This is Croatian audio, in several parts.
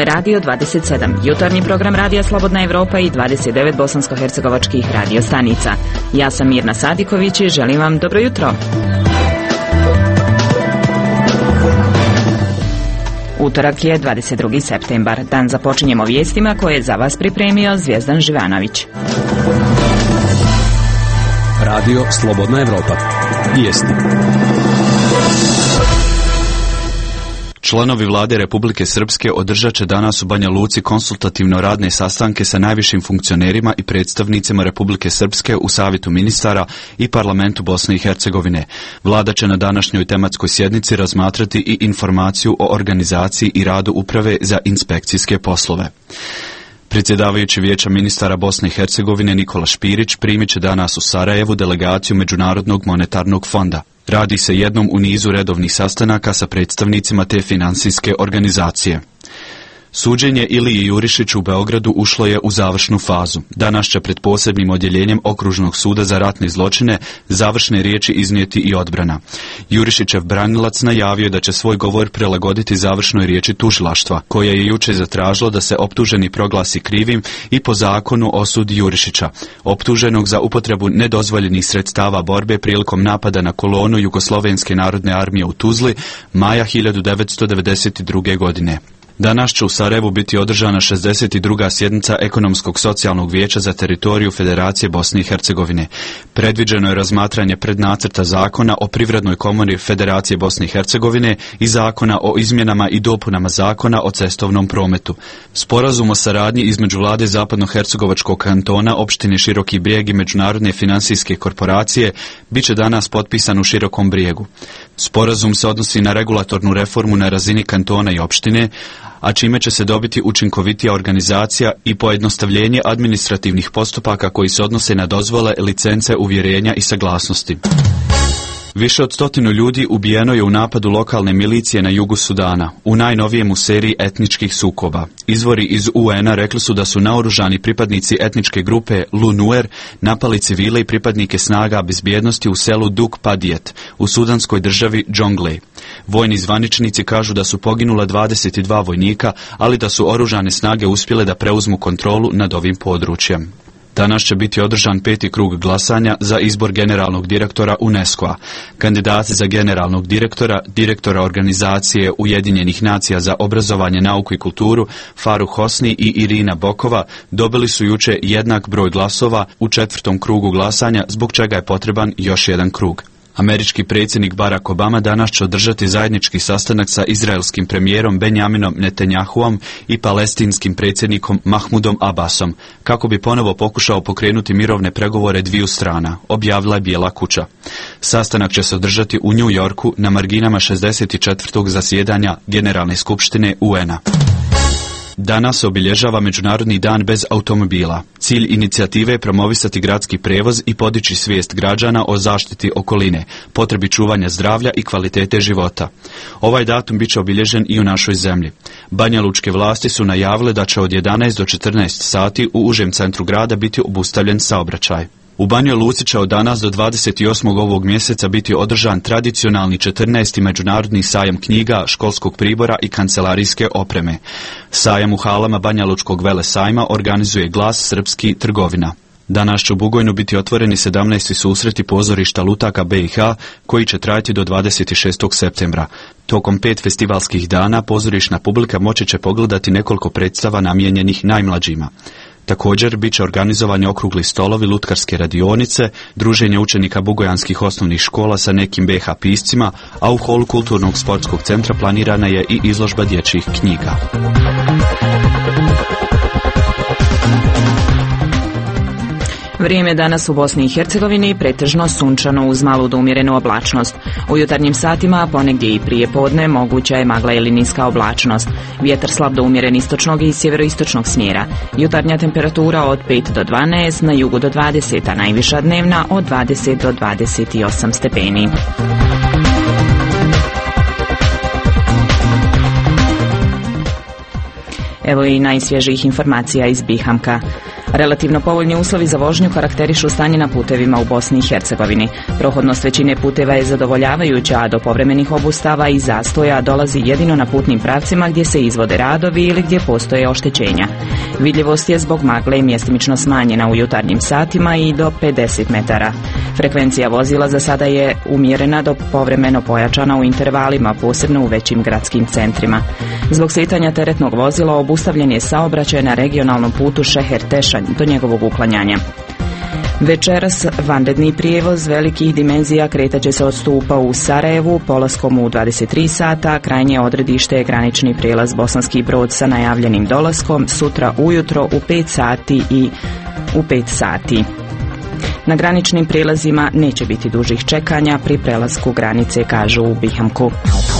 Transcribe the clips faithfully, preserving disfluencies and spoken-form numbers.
Radio dvadeset sedam, jutarnji program Radija Slobodna Evropa i dvadeset devet bosansko-hercegovačkih radio stanica. Ja sam Mirna Sadiković i želim vam dobro jutro. Utorak je dvadeset drugi septembar. Dan započinjemo vijestima koje je za vas pripremio Zvijezdan Živanović. Radio Slobodna Evropa. Vijesti. Članovi vlade Republike Srpske održat će danas u Banja Luci konsultativno radne sastanke sa najvišim funkcionerima i predstavnicima Republike Srpske u Savjetu ministara i Parlamentu Bosne i Hercegovine. Vlada će na današnjoj tematskoj sjednici razmatrati i informaciju o organizaciji i radu Uprave za inspekcijske poslove. Predsjedavajući Vijeća ministara Bosne i Hercegovine Nikola Špirić primit će danas u Sarajevu delegaciju Međunarodnog monetarnog fonda. Radi se jednom u nizu redovnih sastanaka sa predstavnicima te financijske organizacije. Suđenje Iliji Jurišiću u Beogradu ušlo je u završnu fazu. Danas će pred posebnim odjeljenjem Okružnog suda za ratne zločine završne riječi iznijeti i odbrana. Jurišićev branilac najavio da će svoj govor prilagoditi završnoj riječi tužilaštva, koja je jučer zatražilo da se optuženi proglasi krivim i po zakonu osudi Jurišića, optuženog za upotrebu nedozvoljenih sredstava borbe prilikom napada na kolonu Jugoslovenske narodne armije u Tuzli maja hiljadu devetsto devedeset druge. godine. Danas će u Sarajevu biti održana šezdeset druga sjednica Ekonomskog socijalnog vijeća za teritoriju Federacije Bosne i Hercegovine. Predviđeno je razmatranje prednacrta zakona o Privrednoj komori Federacije Bosne i Hercegovine i zakona o izmjenama i dopunama zakona o cestovnom prometu. Sporazum o saradnji između vlade Zapadnohercegovačkog kantona, opštine Široki Brijeg i Međunarodne financijske korporacije bit će danas potpisan u Širokom Brijegu. Sporazum se odnosi na regulatornu reformu na razini kantona i opštine, a čime će se dobiti učinkovitija organizacija i pojednostavljenje administrativnih postupaka koji se odnose na dozvole, licence, uvjerenja i saglasnosti. Više od stotinu ljudi ubijeno je u napadu lokalne milicije na jugu Sudana, u najnovijem u seriji etničkih sukoba. Izvori iz U N-a rekli su da su naoružani pripadnici etničke grupe Lunuer napali civile i pripadnike snaga bezbjednosti u selu Duk Padijet, u sudanskoj državi Džonglej. Vojni zvaničnici kažu da su poginula dvadeset dva vojnika, ali da su oružane snage uspjele da preuzmu kontrolu nad ovim područjem. Danas će biti održan peti krug glasanja za izbor generalnog direktora UNESCO-a. Kandidati za generalnog direktora, direktora organizacije Ujedinjenih nacija za obrazovanje, nauku i kulturu, Faruk Hosni i Irina Bokova, dobili su jučer jednak broj glasova u četvrtom krugu glasanja, zbog čega je potreban još jedan krug. Američki predsjednik Barack Obama danas će održati zajednički sastanak sa izraelskim premijerom Benjaminom Netanjahuom i palestinskim predsjednikom Mahmudom Abbasom, kako bi ponovo pokušao pokrenuti mirovne pregovore dviju strana, objavila je Bijela kuća. Sastanak će se održati u New Yorku na marginama šezdeset četvrtog zasjedanja Generalne skupštine U N-a. Danas se obilježava Međunarodni dan bez automobila. Cilj inicijative je promovisati gradski prevoz i podići svijest građana o zaštiti okoline, potrebi čuvanja zdravlja i kvalitete života. Ovaj datum bit će obilježen i u našoj zemlji. Banjalučke vlasti su najavile da će od jedanaest do četrnaest sati u užem centru grada biti obustavljen saobraćaj. U Banjoj Luci će od danas do dvadeset osmog ovog mjeseca biti održan tradicionalni četrnaesti međunarodni sajam knjiga, školskog pribora i kancelarijske opreme. Sajam u halama Banjalučkog velesajma organizuje Glas srpski trgovina. Danas će u Bugojnu biti otvoreni sedamnaesti susreti pozorišta lutaka B i H koji će trajati do dvadeset šestog septembra. Tokom pet festivalskih dana pozorišna publika moći će pogledati nekoliko predstava namijenjenih najmlađima. Također bit će organizovani okrugli stolovi, lutkarske radionice, druženje učenika bugojanskih osnovnih škola sa nekim B H piscima, a u holu Kulturnog sportskog centra planirana je i izložba dječjih knjiga. Vrijeme danas u Bosni i Hercegovini pretežno sunčano uz malu do umjerenu oblačnost. U jutarnjim satima, ponegdje i prije podne, moguća je magla ili niska oblačnost. Vjetar slab do umjeren istočnog i sjeveroistočnog smjera. Jutarnja temperatura od pet do dvanaest, na jugu do dvadeset, a najviša dnevna od dvadeset do dvadeset osam stepeni. Evo i najsvježijih informacija iz Bihamka. Relativno povoljni uslovi za vožnju karakterišu stanje na putevima u Bosni i Hercegovini. Prohodnost većine puteva je zadovoljavajuća, a do povremenih obustava i zastoja dolazi jedino na putnim pravcima gdje se izvode radovi ili gdje postoje oštećenja. Vidljivost je zbog magle mjestimično smanjena u jutarnjim satima i do pedeset metara. Frekvencija vozila za sada je umjerena do povremeno pojačana u intervalima, posebno u većim gradskim centrima. Zbog slitanja teretnog vozila obustavljen je saobraćaj na regionalnom putu Šeher-Tešanj do njegovog uklanjanja. Večeras vanredni prijevoz velikih dimenzija kretat će se od stupa u Sarajevu polaskom u dvadeset tri sata, krajnje odredište je granični prijelaz Bosanski Brod sa najavljenim dolaskom sutra ujutro u pet sati i u pet sati. Na graničnim prijelazima neće biti dužih čekanja pri prelasku granice, kažu u Bihamku.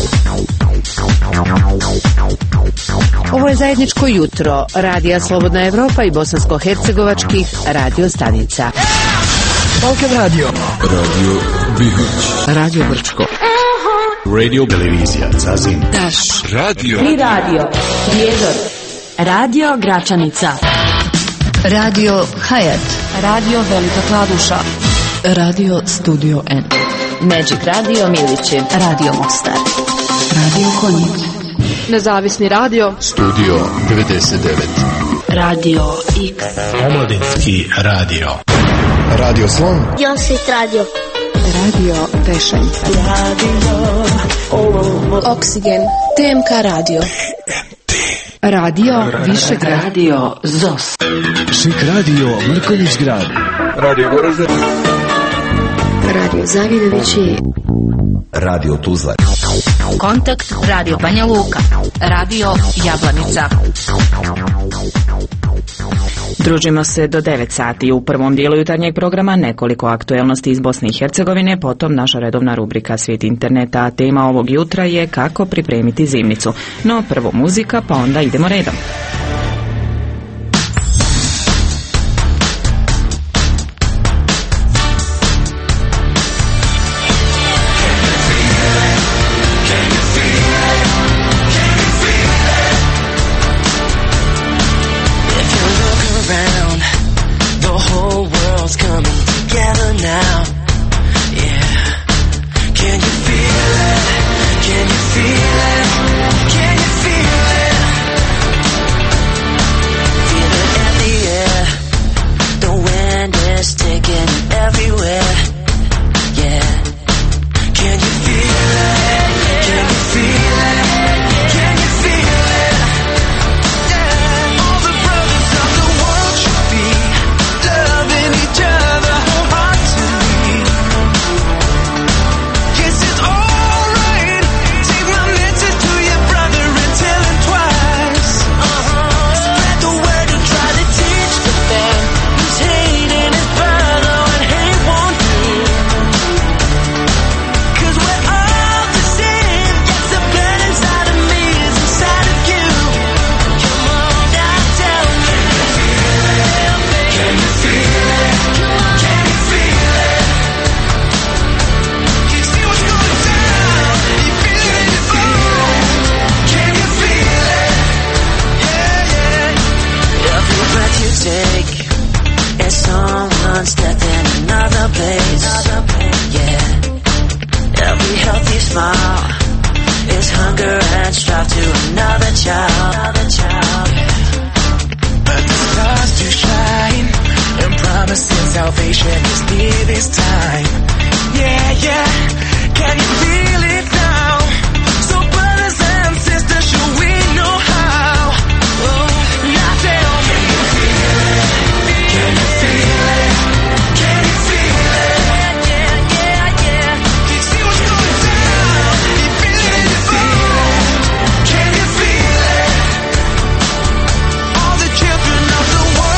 Ovo je zajedničko jutro Radija Slobodna Evropa i bosansko-hercegovačkih radio stanica. Balkan Radio, Radio Bihać, Radio Brčko, Radio Televizija Zazin, Daš, Radio Tri Radio, Prijedor, Radio Gračanica, Radio Hayat, Radio Velika Kladuša, Radio Studio N, Magic Radio Milići, Radio Mostar, Radio Konjic, Nezavisni radio, Studio devedeset devet, Radio X, Omladinski radio, Radio Slon, Josit Radio, Radio Tešanj, Oksigen, T M K Radio, Radio Višegrad, Radio Zos, Šik radio Mrkonjić grad, Radio Goražde, Radio Zavidovići, Radio Tuzla, Kontakt Radio Banja Luka, Radio Jablanica. Družimo se do devet sati. U prvom dijelu jutarnjeg programa nekoliko aktuelnosti iz Bosne i Hercegovine, potom naša redovna rubrika Svijet interneta, a tema ovog jutra je kako pripremiti zimnicu. No prvo muzika, pa onda idemo redom. All the children of the world.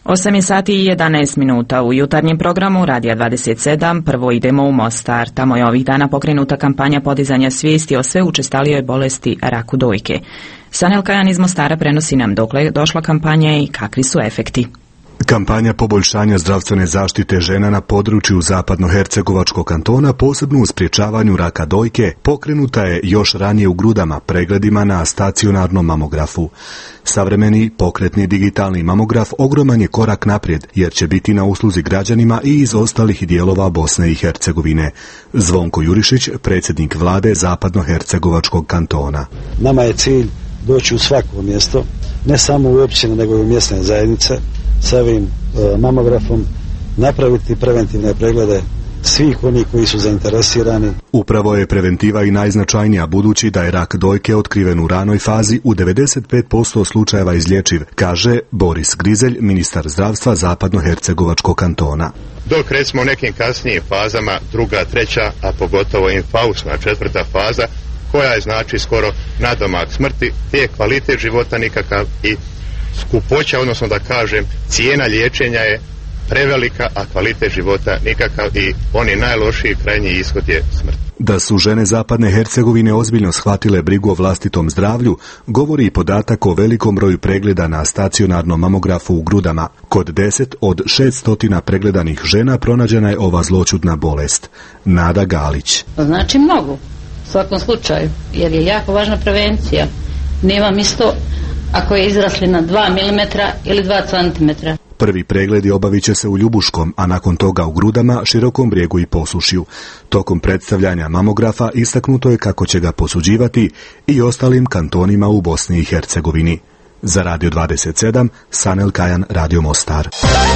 osam je sati i jedanaest minuta u jutarnjem programu Radija dvadeset sedam. Prvo idemo u Mostar. Tamo je ovih dana pokrenuta kampanja podizanja svijesti o sve učestalijoj bolesti raku dojke. Sanel Kajan iz Mostara prenosi nam dokle je došla kampanja i kakvi su efekti. Kampanja poboljšanja zdravstvene zaštite žena na području Zapadnohercegovačkog kantona, posebno u sprječavanju raka dojke, pokrenuta je još ranije u Grudama pregledima na stacionarnom mamografu. Savremeni pokretni digitalni mamograf ogroman je korak naprijed, jer će biti na usluzi građanima i iz ostalih dijelova Bosne i Hercegovine. Zvonko Jurišić, predsjednik vlade Zapadnohercegovačkog kantona. Nama je cilj doći u svako mjesto, ne samo u općine, nego i u mjesne zajednice, sa ovim e, mamografom napraviti preventivne preglede svih onih koji su zainteresirani. Upravo je preventiva i najznačajnija, budući da je rak dojke otkriven u ranoj fazi u devedeset pet posto slučajeva izlječiv, kaže Boris Grizelj, ministar zdravstva Zapadnohercegovačkog kantona. Dok recimo u nekim kasnijim fazama, druga, treća, a pogotovo infausna četvrta faza, koja je znači skoro nadomak smrti, te kvalitet života nikakav i skupoća, odnosno da kažem, cijena liječenja je prevelika, a kvalitet života nikakav i oni najlošiji krajnji ishod je smrt. Da su žene Zapadne Hercegovine ozbiljno shvatile brigu o vlastitom zdravlju, govori i podatak o velikom broju pregleda na stacionarnom mamografu u Grudama. Kod deset od šeststotina pregledanih žena pronađena je ova zloćudna bolest. Nada Galić. Znači mnogo, u svakom slučaju, jer je jako važna prevencija. Nema isto ako je izrasli na dva milimetra ili dva centimetra. Prvi pregledi obavit će se u Ljubuškom, a nakon toga u Grudama, Širokom Brijegu i Posušju. Tokom predstavljanja mamografa istaknuto je kako će ga posuđivati i ostalim kantonima u Bosni i Hercegovini. Za Radio dvadeset sedam, Sanel Kajan, Radio Mostar.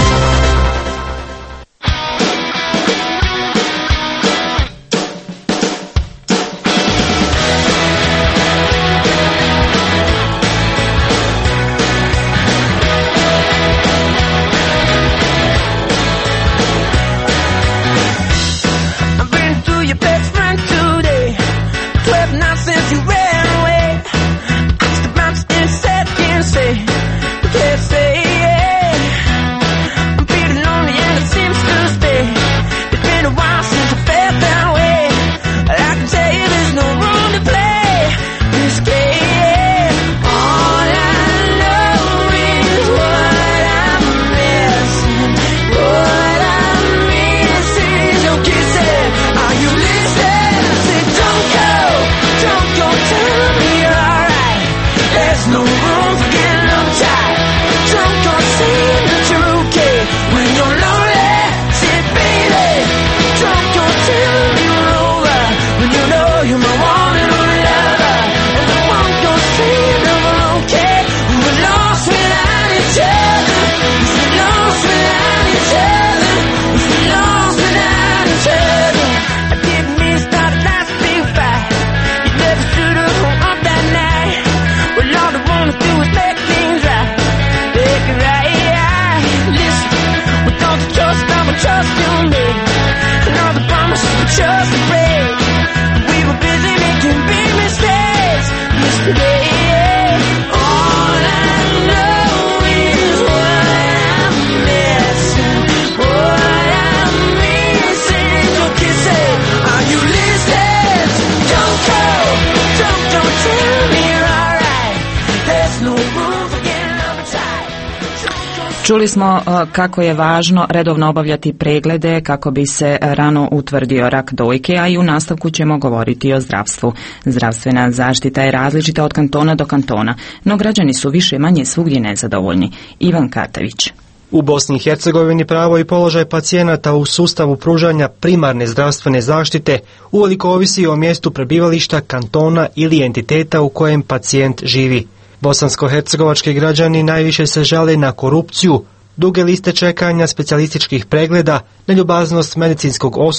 Čuli smo kako je važno redovno obavljati preglede kako bi se rano utvrdio rak dojke, a i u nastavku ćemo govoriti o zdravstvu. Zdravstvena zaštita je različita od kantona do kantona, no građani su više manje svugdje nezadovoljni. Ivan Katavić. U Bosni i Hercegovini pravo i položaj pacijenata u sustavu pružanja primarne zdravstvene zaštite uveliko ovisi o mjestu prebivališta, kantona ili entiteta u kojem pacijent živi. Bosansko-hercegovački građani najviše se žale na korupciju, duge liste čekanja specijalističkih pregleda, neljubaznost medicinskog osoblja,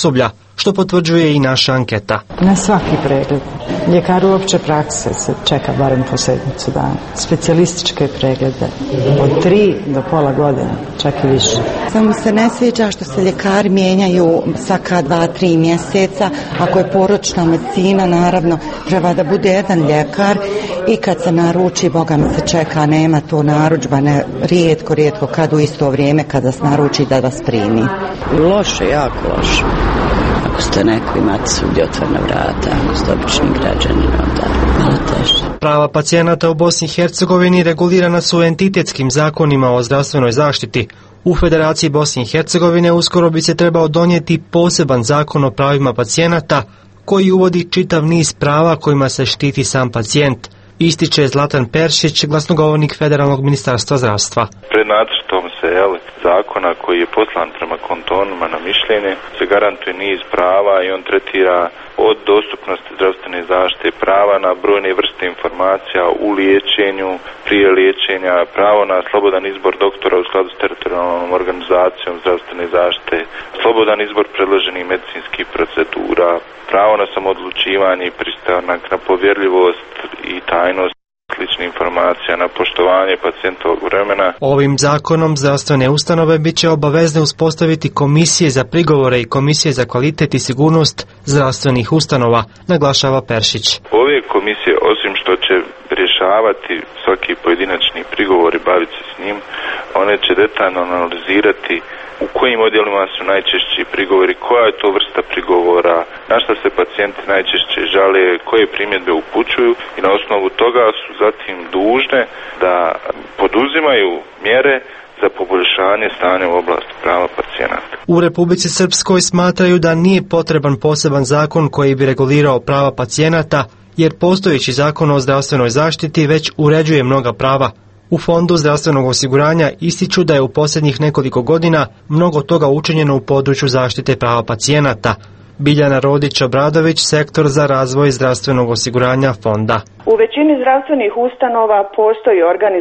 što potvrđuje i naša anketa. Na svaki pregled. Ljekaru opće prakse se čeka barem po sedmicu dana. Specijalističke preglede od tri do pola godine, čak i više. Samo se ne sviđa što se ljekari mijenjaju svaka dva, tri mjeseca. Ako je poročna medicina, naravno, treba da bude jedan ljekar i kad se naruči, Boga mi se čeka, nema to narudžba, ne, rijetko, rijetko kad u isto vrijeme kada se naruči da vas primi. Loše, jako loše. Ako ste neko, imate svugdje otvorena vrata, ako ste obični građanin, onda malo teže. Prava pacijenata u Bosni i Hercegovini regulirana su entitetskim zakonima o zdravstvenoj zaštiti. U Federaciji Bosne i Hercegovine uskoro bi se trebao donijeti poseban zakon o pravima pacijenata koji uvodi čitav niz prava kojima se štiti sam pacijent, ističe Zlatan Peršić, glasnogovornik Federalnog ministarstva zdravstva. Pred nacrtom se jel, zakona koji je poslan prema kantonima na mišljenje se garantuje niz prava i on tretira od dostupnosti zdravstvene zaštite, prava na brojne vrste informacija u liječenju, prije liječenja, pravo na slobodan izbor doktora u skladu s teritorijalnom organizacijom zdravstvene zaštite, slobodan izbor predloženih medicinskih procedura, pravo na samoodlučivanje i pristanak na povjerljivost i tajnost sličnih informacija, na poštovanje pacijentovog vremena. Ovim zakonom zdravstvene ustanove bit će obavezne uspostaviti komisije za prigovore i komisije za kvalitet i sigurnost zdravstvenih ustanova, naglašava Peršić. Ove komisije, osim što će rješavati svaki pojedinačni prigovor i baviti se s njim, one će detaljno analizirati u kojim odjelima su najčešći prigovori, koja je to vrsta prigovora, na što se pacijenti najčešće žale, koje primjedbe upućuju i na osnovu toga su zatim dužne da poduzimaju mjere za poboljšanje stanja u oblasti prava pacijenata. U Republici Srpskoj smatraju da nije potreban poseban zakon koji bi regulirao prava pacijenata, jer postojeći zakon o zdravstvenoj zaštiti već uređuje mnoga prava. U Fondu zdravstvenog osiguranja ističu da je u posljednjih nekoliko godina mnogo toga učinjeno u području zaštite prava pacijenata. Biljana Rodić-Obradović, sektor za razvoj zdravstvenog osiguranja Fonda. U većini zdravstvenih ustanova postoji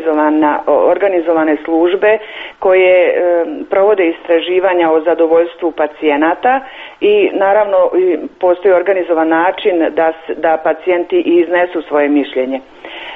organizovane službe koje e, provode istraživanja o zadovoljstvu pacijenata i naravno postoji organizovan način da, da pacijenti iznesu svoje mišljenje. E,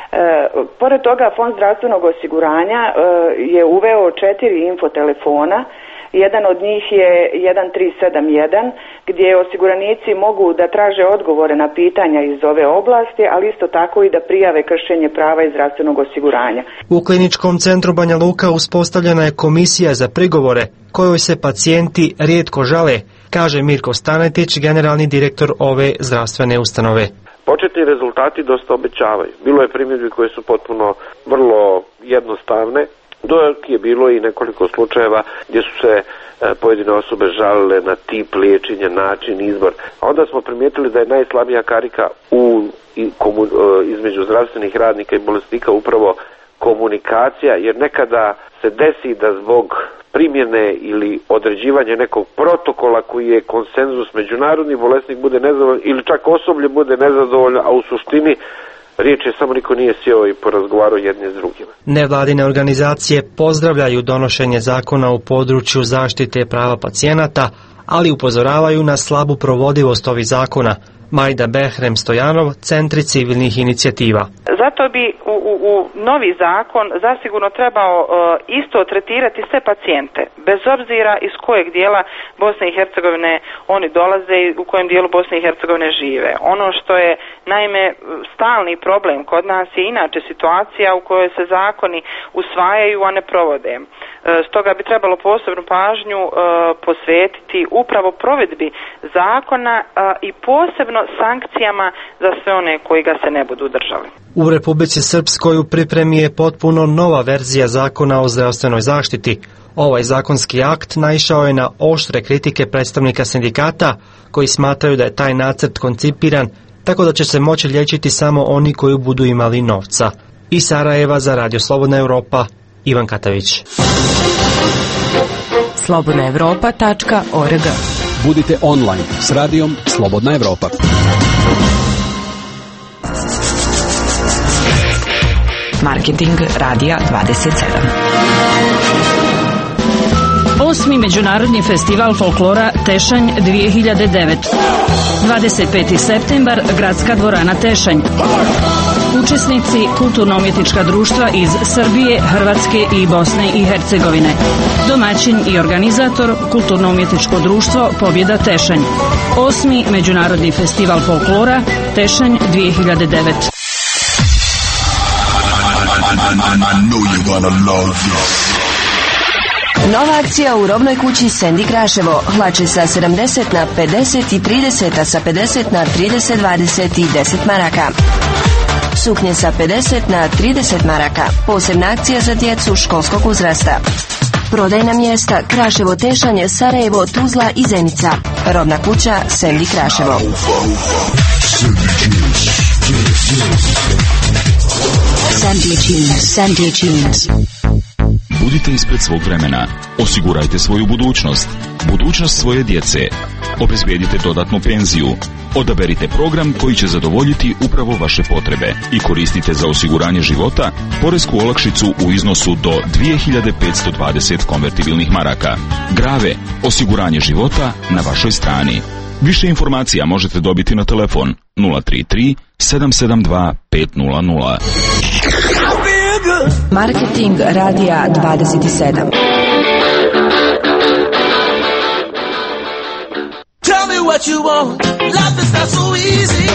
pored toga Fond zdravstvenog osiguranja e, je uveo četiri infotelefona. Jedan od njih je jedan tri sedam jedan gdje osiguranici mogu da traže odgovore na pitanja iz ove oblasti, ali isto tako i da prijave kršenje prava iz zdravstvenog osiguranja. U Kliničkom centru Banja Luka uspostavljena je komisija za prigovore kojoj se pacijenti rijetko žale, kaže Mirko Stanetić, generalni direktor ove zdravstvene ustanove. Početni rezultati dosta obećavaju. Bilo je primjedbi koje su potpuno vrlo jednostavne, dok je bilo i nekoliko slučajeva gdje su se e, pojedine osobe žalile na tip liječenja, način, izbor. A onda smo primijetili da je najslabija karika u, i, komu, e, između zdravstvenih radnika i bolesnika upravo komunikacija, jer nekada se desi da zbog primjene ili određivanja nekog protokola koji je konsenzus međunarodni, bolesnik bude nezadovoljan ili čak osoblje bude nezadovoljno, a u suštini riječ je samo niko nije sjeo i porazgovarao jedni s drugima. Nevladine organizacije pozdravljaju donošenje zakona u području zaštite prava pacijenata, ali upozoravaju na slabu provodivost ovih zakona. Majda Behrem Stojanov, Centri civilnih inicijativa. Zato bi u, u, u novi zakon zasigurno trebao uh, isto tretirati sve pacijente, bez obzira iz kojeg dijela Bosne i Hercegovine oni dolaze i u kojem dijelu Bosne i Hercegovine žive. Ono što je naime stalni problem kod nas je inače situacija u kojoj se zakoni usvajaju, a ne provode. Uh, stoga bi trebalo posebnu pažnju uh, posvetiti upravo provedbi zakona uh, i posebno sankcijama za sve one koji ga se ne budu držali. U Republici Srpskoj u pripremi je potpuno nova verzija zakona o zdravstvenoj zaštiti. Ovaj zakonski akt naišao je na oštre kritike predstavnika sindikata koji smatraju da je taj nacrt koncipiran tako da će se moći liječiti samo oni koji budu imali novca. Iz Sarajeva za Radio Slobodna Europa, Ivan Katavić. slobodna europa tačka org. Budite online s radijom Slobodna Europa. Marketing Radija dvadeset sedam. Osmi međunarodni festival folklora Tešanj dvije hiljade devet. dvadeset peti septembar, Gradska dvorana Tešanj. Učesnici kulturno-umjetnička društva iz Srbije, Hrvatske i Bosne i Hercegovine. Domaćin i organizator kulturno-umjetničko društvo Pobjeda Tešanj. Osmi međunarodni festival folklora Tešanj dvije hiljade devet. Nova akcija u robnoj kući Sandy Kraševo. Hlače sa sedamdeset na pedeset i trideset, a sa pedeset na trideset, dvadeset i deset maraka. Suknje sa pedeset na trideset maraka. Posebna akcija za djecu školskog uzrasta. Prodajna mjesta Kraševo, Tešanje, Sarajevo, Tuzla i Zenica. Robna kuća Sandy Kraševo. Sandy Jeans, Sandy Jeans. Budite ispred svog vremena. Osigurajte svoju budućnost. Budućnost svoje djece. Obezbijedite dodatnu penziju. Odaberite program koji će zadovoljiti upravo vaše potrebe i koristite za osiguranje života poresku olakšicu u iznosu do dvije hiljade petsto dvadeset konvertibilnih maraka. Grave, osiguranje života na vašoj strani. Više informacija možete dobiti na telefon nula tri tri sedam sedam dva pet nula nula. Marketing radija dvadeset sedam. Tell me what you want. Life is not so easy.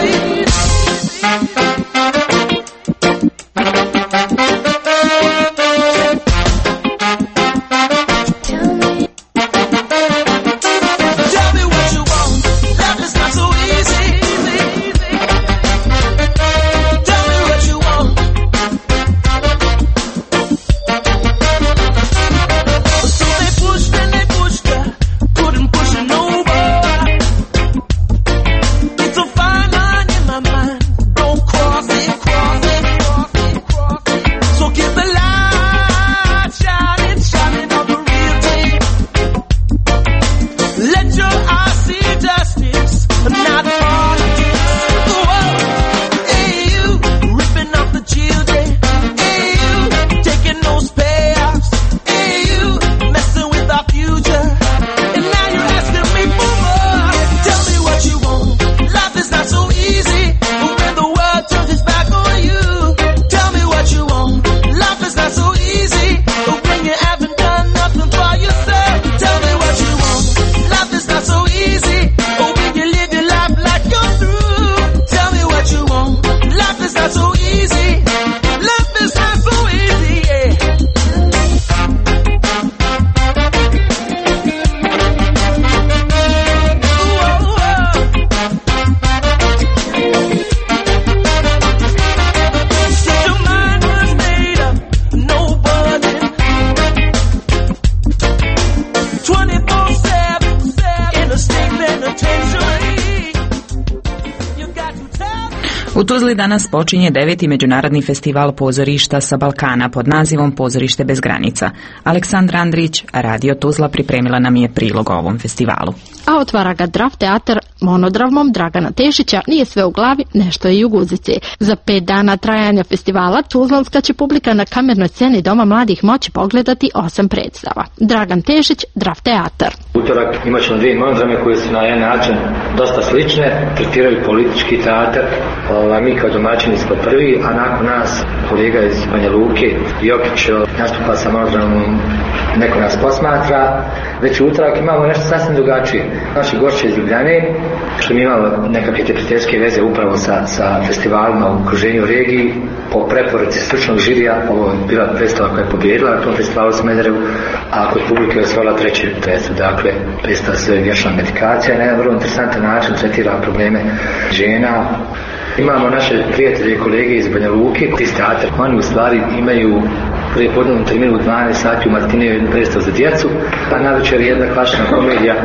U Tuzli danas počinje deveti međunarodni festival pozorišta sa Balkana pod nazivom Pozorište bez granica. Aleksandra Andrić, Radio Tuzla, pripremila nam je prilog o ovom festivalu. A otvara ga Drav teatar monodramom Dragana Tešića. Nije sve u glavi, nešto je i u guzici. Za pet dana trajanja festivala tuzlanska će publika na kamernoj sceni Doma mladih moći pogledati osam predstava. Dragan Tešić, Drav teatar. Utorak imat ćemo dvije monodrame koje su na jedan način dosta slične, tretiraju politički teatar. Mi kao domaćini smo prvi, a nakon nas kolega iz Banja Luke, Jokić, nastupa sa monodramom Neko nas posmatra. Već u utorak imamo nešto sasvim drugačije. Naši gošće iz Ljubljane, što mi imamo nekakve prijateljske veze upravo sa, sa festivalima u okruženju regiji, po preporuci stručnog žirija. Ovo je bila predstava koja je pobjedila na tom festivalu u Smederevu, a kod publike je osvojila treći predstav. Dakle, predstava se vječna medikacija i na jedan vrlo interesantan način tretira probleme žena. Imamo naše prijatelje i kolege iz Banja Luke, iz teatra. Oni u stvari imaju prije podnevnom terminu u dvanaest sati u Martineju predstav za djecu, a navečer je jedna klasična komedija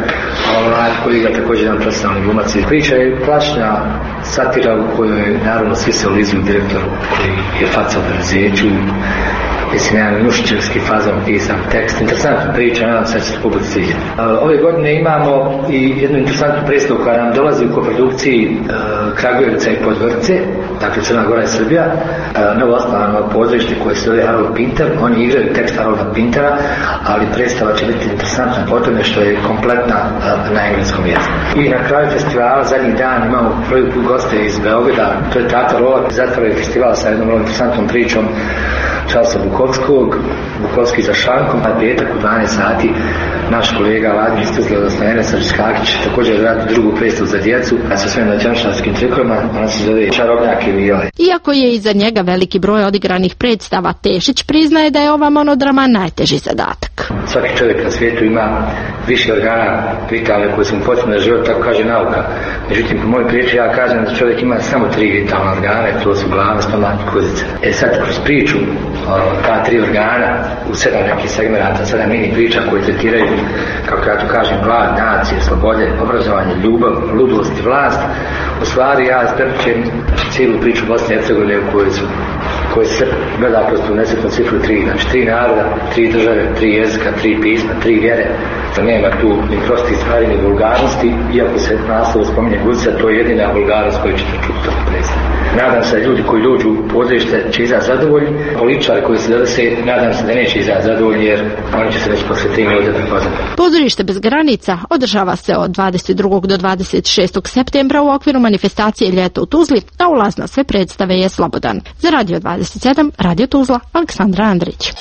koji ga također jedan profesionalni glumac. Priča je klasična satira u kojoj naravno svi se ulizuju direktoru koji je faca u preduzeću. Mislim, jedan nušićevski fazon pisan tekst. Interesantna priča, nadam se da će se publici sviđati. Ove godine imamo i jednu interesantnu predstavu koja nam dolazi u koprodukciji Kragujevca i Podvrce, dakle Crna Gora i Srbija, novo osnovano pozorište koje se zove Harold Pinter. Oni igraju tekst Harolda Pintera, ali predstava će biti interesantna po tome što je kompletna na engleskom jeziku. I na kraju festivala zadnji dan imamo prvi put goste iz Beograda, to je Tata Rolak, zatvorio festival sa jednom vrlo interesantnom pričom Charlesa Bukovskog, Bukovski za šankom, a petak u dvanaest sati naš kolega Vladimir Stuzle, odnosno Enes Skakić, također radi drugu predstavu za djecu, a sa svojim nacionalskim trikovima, ona se zove Čarobnjak i Vijole. Iako je iza njega veliki broj odigranih predstava, Tešić priznaje da je ova monodrama najteži zadatak. Svaki čovjek na svijetu ima više organa vitalne koje su mu potrebne za život, tako kaže nauka. Međutim, po mojoj priči ja kažem da čovjek ima samo tri vitalne organe, to su glava, stomak i kozica. E sad, kroz priču, ta tri organa u sedam nekih segmenata, sedam mini priča koje tretiraju, kako ja to kažem, glad, nacije, slobode, obrazovanje, ljubav, ludost i vlast, u stvari ja isprepličem cijelu priču Bosne i Hercegovine u kojoj su koji se gleda kroz tu nesretnu cifru tri, znači tri naroda, tri države, tri jezika, tri pisma, tri vjere. Da nema tu ni prostih stvari, ni vulgarnosti, iako se naslov spominje Guzica, to je jedina vulgarnost koju ćete čuti tamo predstaviti. Nadam se da ljudi koji dođu u pozorište će izaći zadovoljni, političari koji se dodase, nadam se da neće izaći zadovoljni jer oni će se već posle tri minute prepoznati. Pozorište bez granica održava se od dvadeset drugog do dvadeset šestog septembra u okviru manifestacije Ljeto u Tuzli, a ulaz na sve predstave je slobodan. Za Radio dvadeset sedam, Radio Tuzla, Aleksandra Andrić.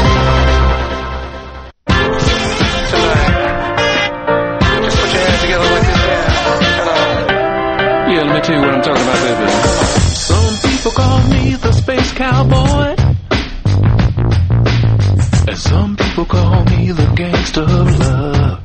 Yeah, let me tell you what I'm talking about, baby. Some people call me the space cowboy, and some people call me the gangster of love.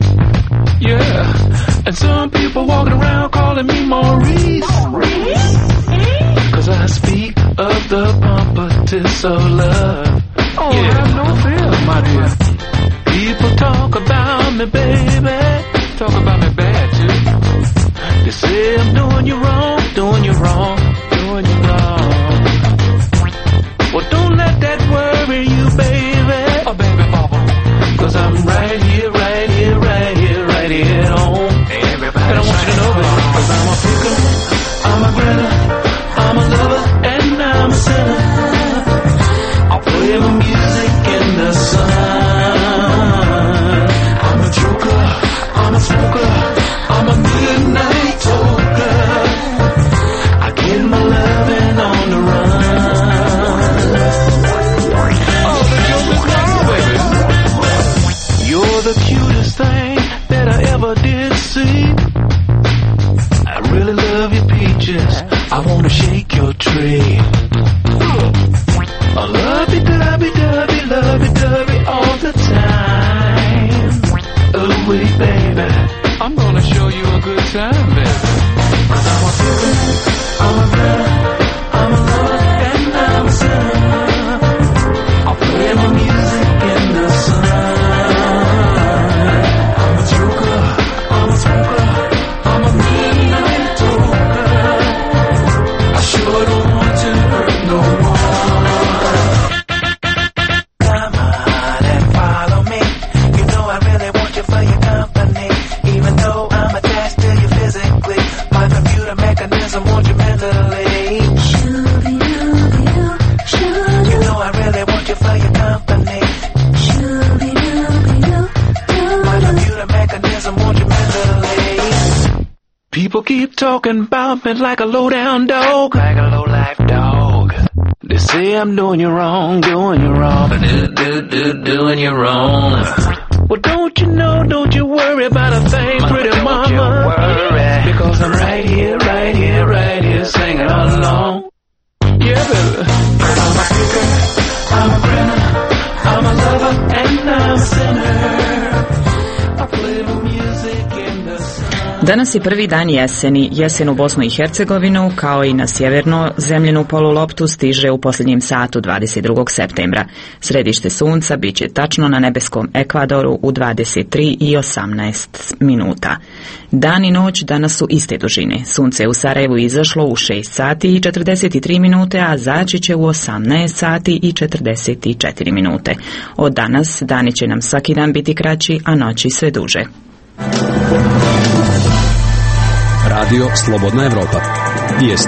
Yeah, and some people walking around calling me Maurice, cause I speak of the pompatus of love. Oh, yeah. I have no fear, my dear. People talk about me, baby, talk about me bad too. They say I'm doing you wrong, doing you wrong, doing you wrong. Well, don't let that worry you, baby. Oh, baby, mama. Cause I'm right here, right here, right here, right here at home. Everybody and I want you to know, baby, cause I'm a picker, I'm a grinner, I'm a lover, and I'm a sinner. I'll play my music in the sun. I'm a joker, I'm a smoker, I'm a midnight toker. I get my loving on the run. Oh, the joker's gone, baby. You're the cutest thing that I ever did see. I really love your peaches, I wanna shake your tree. I love you, dubby, dubby, love you, dubby all the time. Oh, wait, baby, I'm gonna show you a good time, baby. Cause I'm a picker, I'm a brother, I'm a lover, and I'm a sinner. I'll play my music in the sun. I'm a joker, I'm a smoker, I'm a midnight toker. I sure don't want to hurt no one. Come on and follow me. You know I really want you for your company. Even though I'm attached to you physically, my computer mechanism wants you mentally. You know I really want you for your company. My computer mechanism wants you mentally. People keep talking about me like a low-down dog, like a low-life dog. They say I'm doing you wrong, doing you wrong, do, do, do, doing you wrong. Well, don't you know, don't you worry about a thing, pretty mama, because I'm right here, right here, right here, singing all along. Yeah, baby. I'm a picker, I'm a grinner, I'm a lover, and I'm a sinner. I play the music in the sun. Danas je prvi dan jeseni. Jesen u Bosnu i Hercegovinu, kao i na sjeverno zemljenu poluloptu, stiže u posljednjem satu dvadeset drugog septembra. Središte sunca bit će tačno na nebeskom ekvadoru u dvadeset tri i osamnaest minuta. Dan i noć danas su iste dužine. Sunce je u Sarajevu izašlo u šest sati i četrdeset tri minute, a zaći će u osamnaest sati i četrdeset četiri minute. Od danas dani će nam svaki dan biti kraći, a noći sve duže. Radio Slobodna Evropa. Vijesti.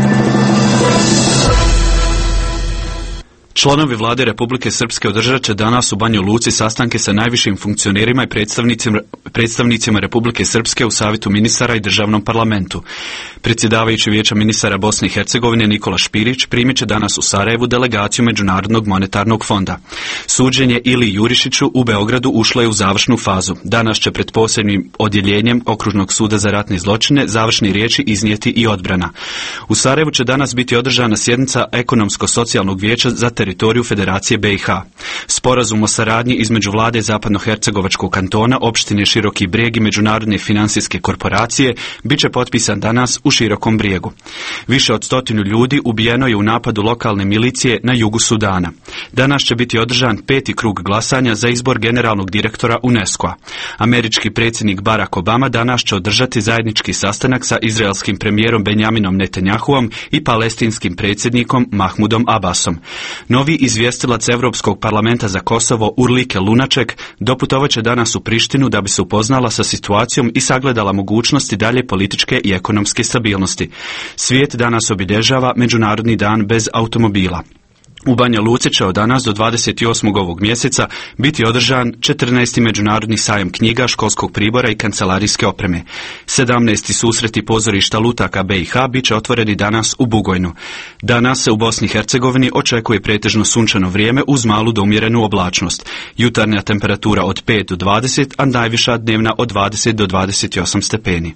Članovi vlade Republike Srpske održat će danas u Banja Luci sastanke sa najvišim funkcionerima i predstavnicima, predstavnicima Republike Srpske u Savjetu ministara i državnom parlamentu. Predsjedavajući Vijeća ministara Bosne i Hercegovine Nikola Špirić primit će danas u Sarajevu delegaciju Međunarodnog monetarnog fonda. Suđenje Ili Jurišiću u Beogradu ušlo je u završnu fazu. Danas će pred posebnim odjeljenjem Okružnog suda za ratne zločine završni riječi iznijeti i odbrana. U Sarajevu će danas biti održana sjednica Ekonomsko-socijalnog vijeća za teritoriju Federacije B i H. Sporazum o saradnji između vlade Zapadnohercegovačkog kantona, opštine Široki Brijeg i Međunarodne financijske korporacije bit će potpisan danas u Širokom Brijegu. Više od stotinu ljudi ubijeno je u napadu lokalne milicije na jugu Sudana. Danas će biti održan peti krug glasanja za izbor generalnog direktora UNESCO-a. Američki predsjednik Barack Obama danas će održati zajednički sastanak sa izraelskim premijerom Benjaminom Netanjahuom i palestinskim predsjednikom Mahmudom Abbasom. Novi izvjestilac Europskog parlamenta za Kosovo Urlike Lunaček doputovat će danas u Prištinu da bi se upoznala sa situacijom i sagledala mogućnosti dalje političke i ekonomske stabilnosti. Svijet danas obilježava Međunarodni dan bez automobila. U Banja Luci će od danas do dvadeset osmog ovog mjeseca biti održan četrnaesti međunarodni sajam knjiga, školskog pribora i kancelarijske opreme. sedamnaesti susreti pozorišta lutaka B i H bit će otvoreni danas u Bugojnu. Danas se u Bosni i Hercegovini očekuje pretežno sunčano vrijeme uz malu do umjerenu oblačnost. Jutarnja temperatura od pet do dvadeset, a najviša dnevna od dvadeset do dvadeset osam stepeni.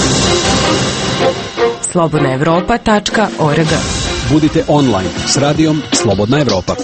slobodna evropa tačka org. Budite online s radijom Slobodna Evropa.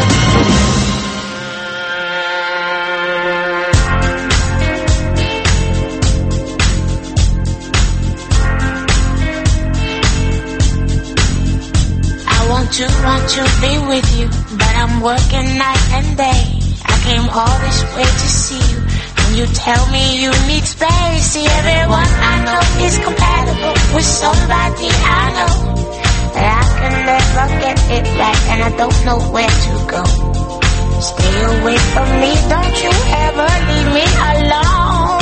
Want to, want to be with you, but I'm working night and day. I came all this way to see you, and you tell me you need space. See, everyone I know is compatible with somebody I know, but I can never get it right, and I don't know where to go. Stay away from me, don't you ever leave me alone.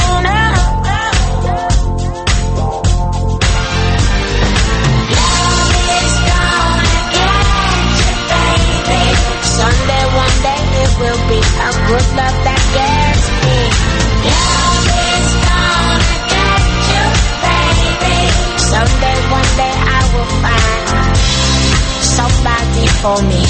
Someday, one day, it will be a good love that gets me. Love is gonna get you, baby. Someday, one day, I will find somebody for me.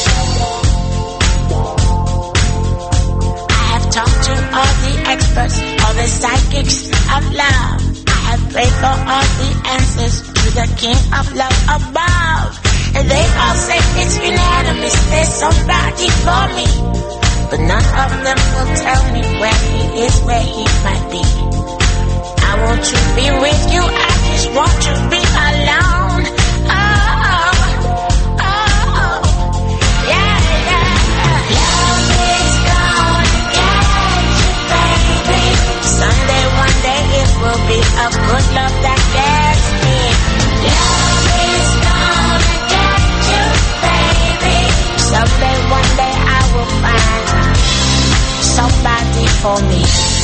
I have talked to all the experts, all the psychics of love. I have prayed for all the answers to the King of Love above. And they all say it's unanimous, there's somebody for me. But none of them will tell me where he is, where he might be. I want to be with you, I just want to be alone. Oh, oh, oh, yeah, yeah. Love is gonna get you, baby. Someday, one day, it will be a good love that gets me. Love is gonna get you, baby. Someday, one day, I will find somebody for me.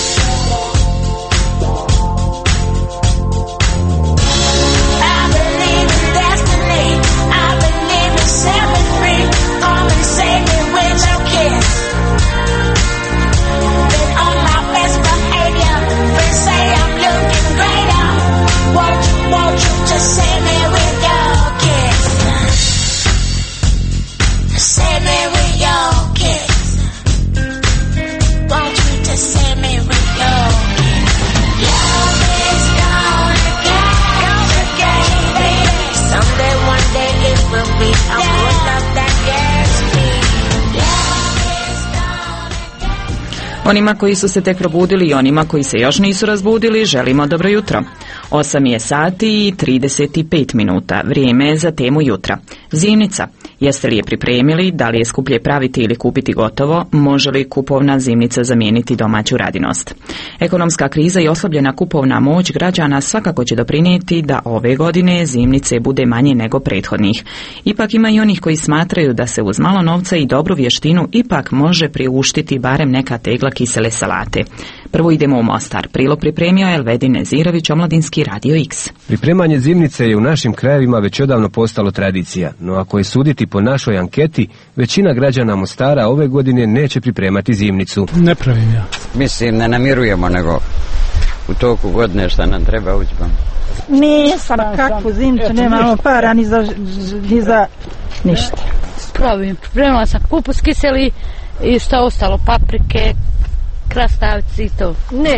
I believe in destiny. I believe in setting free. Come and save me with your kiss. Been on my best behavior. Friends say I'm looking greater. Won't you, won't you just save me with your kiss? Save me with your kiss. Won't you just save me with Onima koji su se tek probudili i onima koji se još nisu razbudili želimo dobro jutro. osam je sati i trideset pet minuta. Vrijeme je za temu jutra. Zimnica. Jeste li je pripremili? Da li je skuplje praviti ili kupiti gotovo? Može li kupovna zimnica zamijeniti domaću radinost? Ekonomska kriza i oslabljena kupovna moć građana svakako će doprinijeti da ove godine zimnice bude manje nego prethodnih. Ipak ima i onih koji smatraju da se uz malo novca i dobru vještinu ipak može priuštiti barem neka tegla kisele salate. Prvo idemo u Mostar. Prilog pripremio je Elvedin Nezirović, Omladinski Radio X. Pripremanje zimnice je u našim krajevima već odavno postalo tradicija, no ako je suditi po našoj anketi, većina građana Mostara ove godine neće pripremati zimnicu. Ne pravim ja. Mislim, ne namirujemo, nego u toku godine šta nam treba uzbam. Nisam, kakvu zimnicu, nemamo para ni za, ni za ništa. Pravim, pripremila sam kupus kiseli i što ostalo, paprike, krastavci i to. Ne,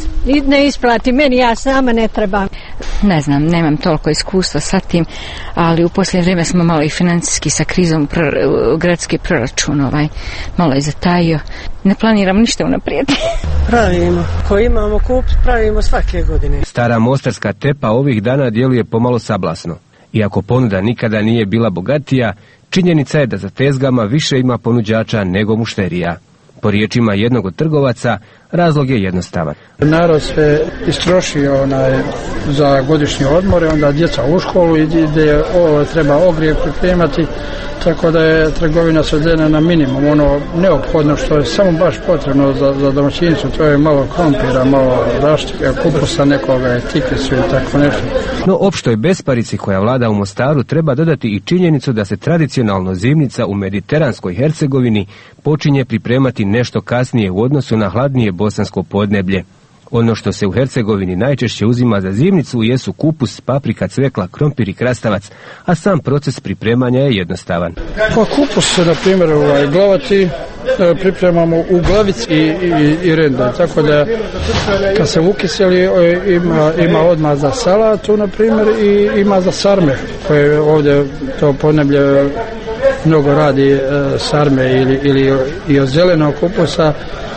ne isplati meni, ja sama ne trebam. Ne znam, nemam toliko iskustva sa tim, ali u posljednje vrijeme smo malo i financijski sa krizom pr- gradski proračun ovaj, malo je zatajio. Ne planiram ništa unaprijed. Pravimo, ko imamo kup, pravimo svake godine. Stara mostarska tepa ovih dana djeluje pomalo sablasno. Iako ponuda nikada nije bila bogatija, činjenica je da za tezgama više ima ponuđača nego mušterija. Po riječima jednog od trgovaca, razlog je jednostavan. Narod se istrošio onaj za godišnje odmore, onda djeca u školu i ide, o, treba ogrijeh pripremati, tako da je trgovina svedena na minimum. Ono neophodno što je samo baš potrebno za, za domaćincu, to je malo krompira, malo raštike, kupusa nekoga, tikvicu i tako nešto. No opštoj besparici koja vlada u Mostaru treba dodati i činjenicu da se tradicionalno zimnica u mediteranskoj Hercegovini počinje pripremati nešto kasnije u odnosu na hladnije bosansko podneblje. Ono što se u Hercegovini najčešće uzima za zimnicu jesu kupus, paprika, cvekla, krompir i krastavac, a sam proces pripremanja je jednostavan. Pa kupus se, na primjer, ovaj, glavati pripremamo u glavici i, i, i renda, tako da kad se ukiseli ima, ima odmah za salatu, na primjer, i ima za sarme, koje ovdje to podneblje mnogo radi, sarme ili, ili i od zelenog kupusa,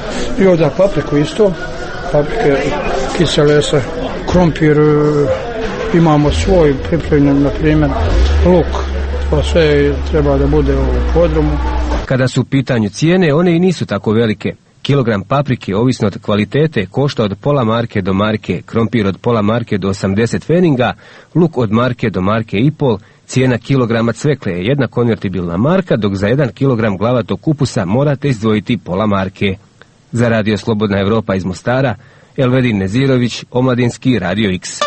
i ovdje papriku isto, paprike kisele se, krompir, imamo svoj pripremljen, na primjer, luk, to sve treba da bude u podrumu. Kada su u pitanju cijene, one i nisu tako velike. Kilogram paprike, ovisno od kvalitete, košta od pola marke do marke, krompir od pola marke do osamdeset feninga, luk od marke do marke i pol, cijena kilograma cvekle je jedna konvertibilna marka, dok za jedan kilogram glavatog kupusa morate izdvojiti pola marke. Za Radio Slobodna Evropa iz Mostara, Elvedin Nezirović, Omladinski Radio X.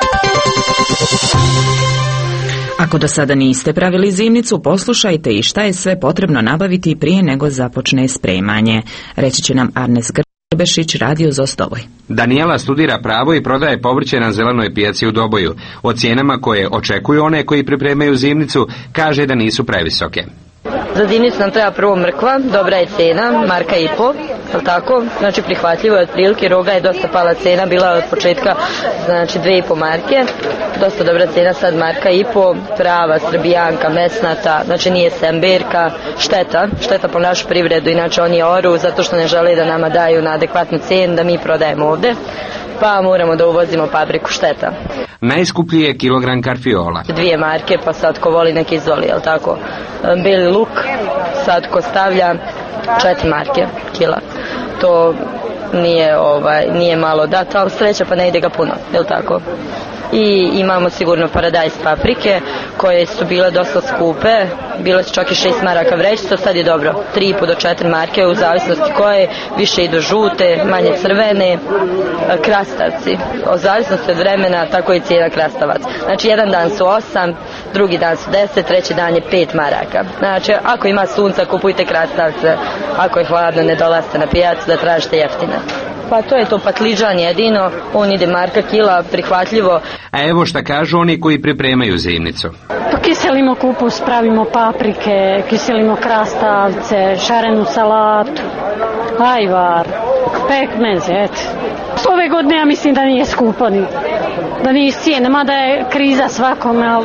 Ako do sada niste pravili zimnicu, poslušajte i šta je sve potrebno nabaviti prije nego započne spremanje. Reći će nam Arnes Grbešić, Radio Zostoboj. Daniela studira pravo i prodaje povrće na zelenoj pijaci u Doboju. O cijenama koje očekuju one koji pripremaju zimnicu, kaže da nisu previsoke. Za zimnicu nam treba prvo mrkva, dobra je cena, marka i po, ali tako, znači prihvatljivo je otprilike, roga je dosta pala cena, bila je od početka, znači dve i po marke, dosta dobra cena, sad marka i po, prava, srbijanka, mesnata, znači nije semberka, šteta, šteta po našu privredu, inače oni oru zato što ne žele da nama daju na adekvatnu cenu da mi prodajemo ovde, pa moramo da uvozimo papriku, šteta. Najskuplji je kilogram karfiola. Dvije marke, pa sad ko voli nek izvoli, jel tako? Beli luk, sad ko stavlja četiri marke kila. To nije, ovaj, nije malo dato, ali sreća pa ne ide ga puno, jel tako? I imamo sigurno paradajz paprike koje su bile dosta skupe, bile su čak i šest maraka vrećica, sad je dobro, tri i po do četiri marke u zavisnosti koje, više idu žute, manje crvene, krastavci, o zavisnosti od vremena tako i cijena krastavac. Znači jedan dan su osam, drugi dan su deset, treći dan je pet maraka. Znači ako ima sunca kupujte krastavce, ako je hladno ne dolazite na pijacu da tražite jeftine. Pa to je to, patliđan jedino, on ide marka kila, prihvatljivo. A evo šta kažu oni koji pripremaju zimnicu. Pa kiselimo kupus, pravimo paprike, kiselimo krastavce, šarenu salatu, ajvar, pekmez, eto. Ove godine ja mislim da nije skupo, ni, da nije cijene, mada je kriza svakome, ali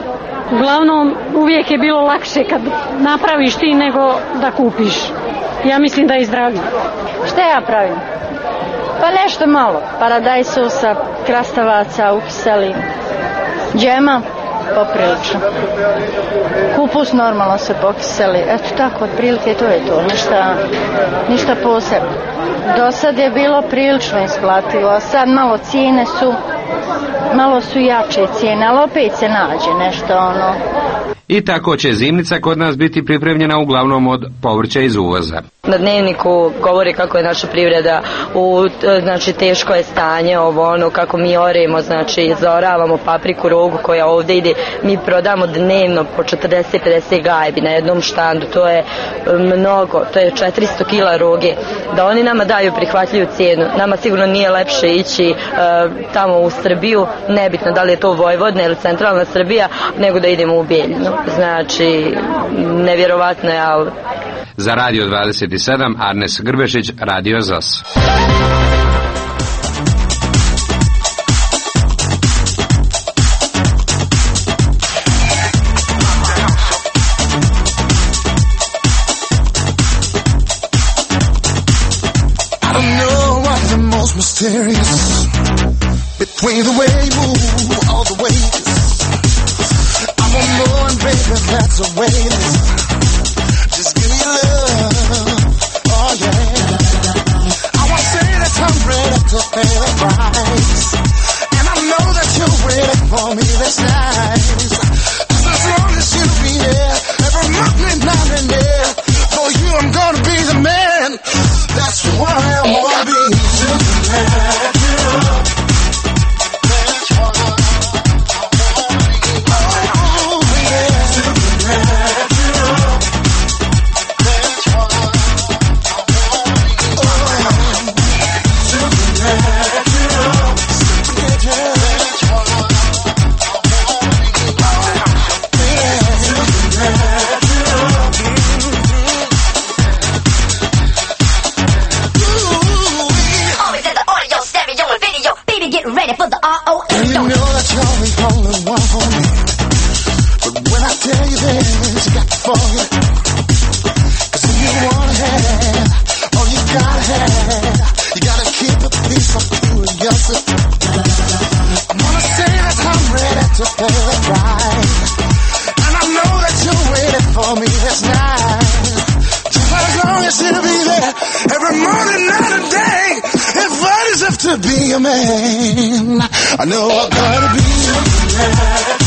Uglavnom, uvijek je bilo lakše kad napraviš ti nego da kupiš. Ja mislim da je zdravlje. Šta ja pravim? Pa nešto malo. Paradajsosa, krastavaca, ukiseli, džema, poprilično. Kupus normalno se pokiseli. Eto tako, otprilike to je to. Ništa, ništa posebno. Do sad je bilo prilično isplativo, a sad malo cijene su, malo su jače cijene, ali opet se nađe nešto ono. I tako će zimnica kod nas biti pripremljena uglavnom od povrća iz uvoza. Na dnevniku govori kako je naša privreda u, znači, teško je stanje, ovo ono, kako mi oremo, znači zaoravamo papriku, rogu koja ovdje ide, mi prodamo dnevno po četrdeset do pedeset gajbi na jednom štandu, to je mnogo, to je četiristo kila roge, da oni nama daju prihvatljivu cijenu, nama sigurno nije lepše ići uh, tamo u Srbiju, nebitno da li je to Vojvodina ili centralna Srbija, nego da idemo u Bijeljinu, znači nevjerovatno je, ali... Za Radio dvadeset sedam, Arnes Grbešić, Radio Z O S. Mysterious between the way you move, all the ways I want more, and baby, that's a way. Just give me love, oh yeah. I want to say that I'm ready to pay the price, and I know that you're waiting for me this night. Just as long as you be there, every morning, night and day. For you, I'm gonna be the man. That's why I wanna be Superman. To be a man, I know I gotta be a man.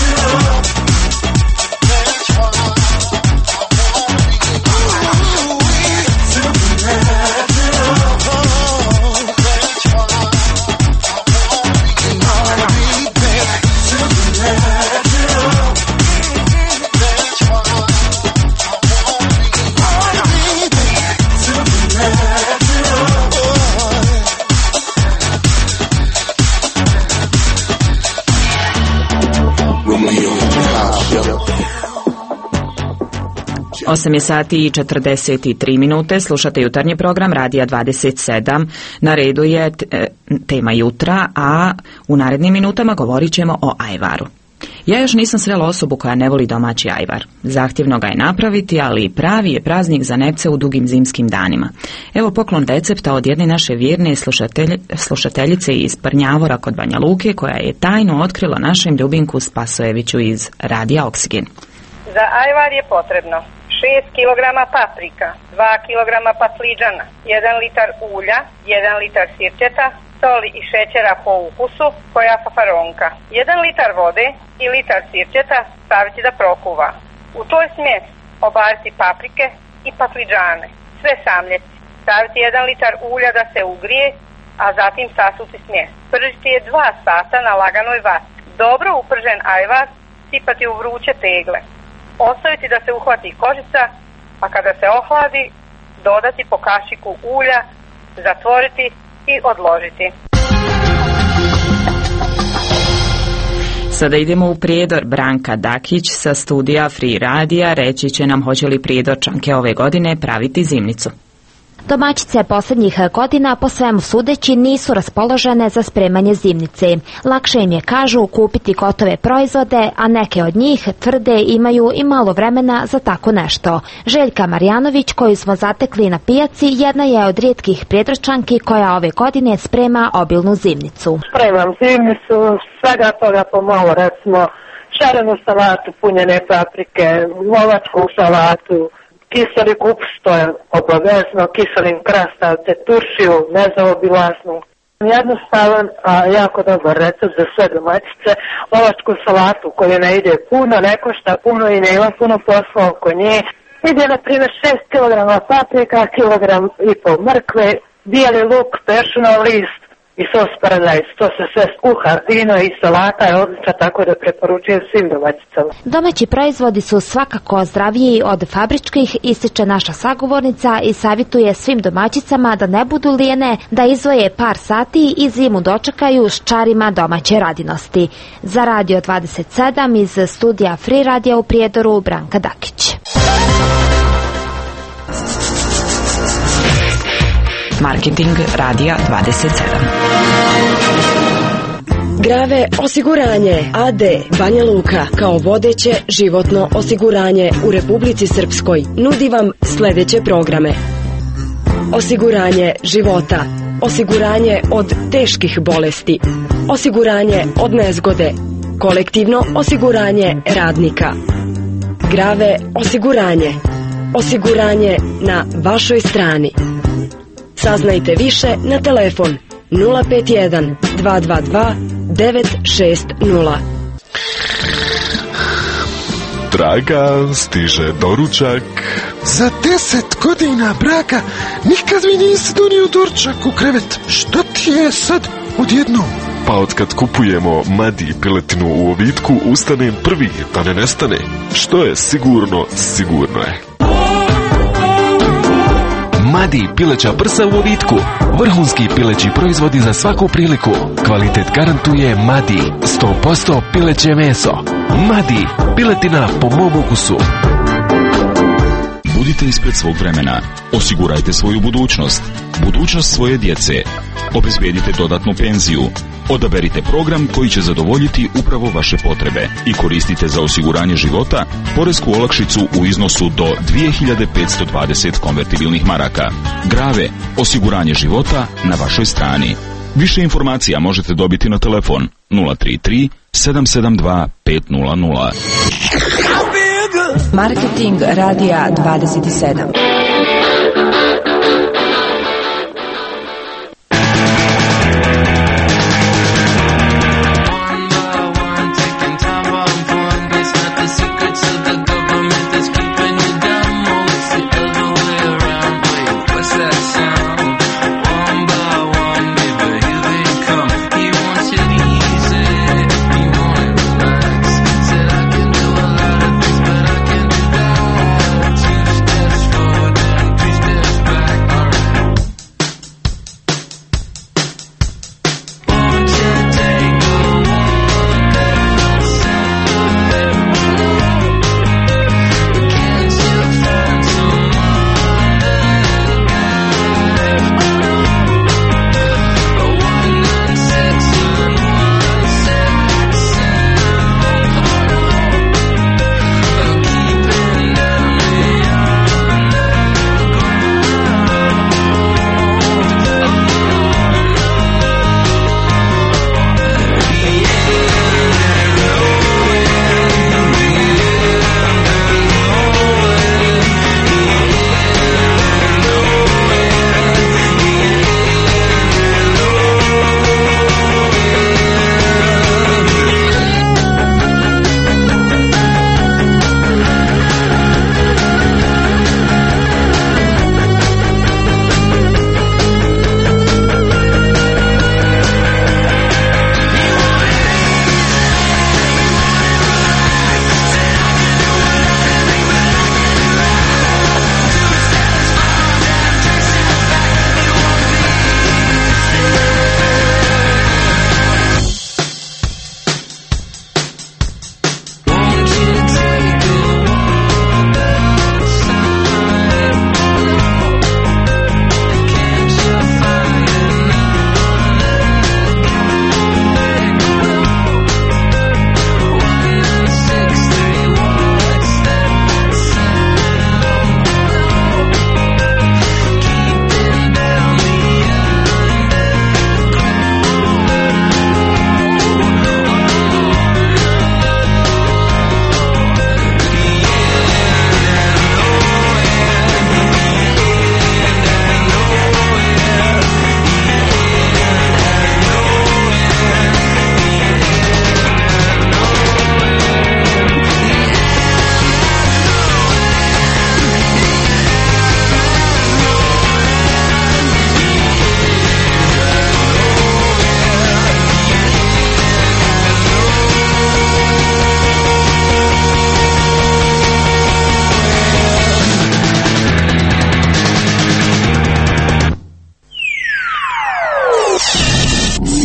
osam je sati i četrdeset tri minute, slušate jutarnji program Radija dvadeset sedam. Na redu je tema jutra, a u narednim minutama govorit ćemo o ajvaru. Ja još nisam srela osobu koja ne voli domaći ajvar. Zahtjevno ga je napraviti, ali pravi je praznik za nepce u dugim zimskim danima. Evo poklon recepta od jedne naše vjerne slušatelj, slušateljice iz Prnjavora kod Banja Luke, koja je tajno otkrila našem Ljubinku Spasojeviću iz Radija Oksigen. Za ajvar je potrebno šest kilograma paprika, dva kilograma patlidžana, jedan litar ulja, jedan litar sirćeta, soli i šećera po ukusu, koja fafaronka, jedan litar vode i litar sirćeta staviti da prokuva. U toj smjes obariti paprike i patlidžane, sve samljeti. Staviti jedan litar ulja da se ugrije, a zatim sasuti smjes. Pržiti je dva sata na laganoj vatri. Dobro upržen ajvar sipati u vruće tegle. Ostaviti da se uhvati kožica, a kada se ohladi, dodati po kašiku ulja, zatvoriti i odložiti. Sada idemo u Prijedor. Branka Dakić sa studija Free Radija reći će nam hoće li Prijedorčanke ove godine praviti zimnicu. Domaćice posljednjih godina po svemu sudeći nisu raspoložene za spremanje zimnice. Lakše im je, kažu, kupiti gotove proizvode, a neke od njih tvrde imaju i malo vremena za tako nešto. Željka Marjanović, koju smo zatekli na pijaci, jedna je od rijetkih Prijedorčanki koja ove godine sprema obilnu zimnicu. Spremam zimnicu, svega toga pomalo, recimo šarenu salatu, punjene paprike, lovačku salatu, kiseli kupus, to je obavezno, kiselin krastavce, turšiju, nezaobilaznu. Jednostavan, a jako dobar recept za sve domaćice, lovačku salatu koju ne ide puno, ne košta puno i ne ima puno posla oko nje. Ide na primjer šest kilograma paprika, kilogram i pol mrkve, bijeli luk, peršunov list i sos paradajz. To se sve skuha fino i salata je odlična, tako da preporučujem svim domaćicama. Domaći proizvodi su svakako zdraviji od fabričkih, ističe naša sagovornica i savjetuje svim domaćicama da ne budu lijene, da izdvoje par sati i zimu dočekaju s čarima domaće radinosti. Za Radio dvadeset sedam iz studija Free Radio u Prijedoru, Branka Dakić. Marketing Radija dvadeset sedam. Grave osiguranje A D Banja Luka kao vodeće životno osiguranje u Republici Srpskoj nudi vam sljedeće programe: osiguranje života, osiguranje od teških bolesti, osiguranje od nezgode, kolektivno osiguranje radnika. Grave osiguranje, osiguranje na vašoj strani. Saznajte više na telefon nula pet jedan dva dva dva devet šest nula. Draga, stiže doručak. Za deset godina braka nikad mi nisi donio doručak u krevet. Što ti je sad odjednom? Pa otkad kupujemo Madi piletinu u Ovitku, ustanem prvi da ne nestane. Što je sigurno, sigurno je. Madi pileća prsa u Ovitku. Vrhunski pileći proizvodi za svaku priliku. Kvalitet garantuje Madi. sto posto pileće meso. Madi, piletina po mom ukusu. Budite ispred svog vremena. Osigurajte svoju budućnost. Budućnost svoje djece. Obezbijedite dodatnu penziju. Odaberite program koji će zadovoljiti upravo vaše potrebe i koristite za osiguranje života poresku olakšicu u iznosu do dvije hiljade petsto dvadeset konvertibilnih maraka. Grave, osiguranje života na vašoj strani. Više informacija možete dobiti na telefon nula tri tri sedam sedam dva pet nula nula. Marketing Radija dvadeset sedam. Forward.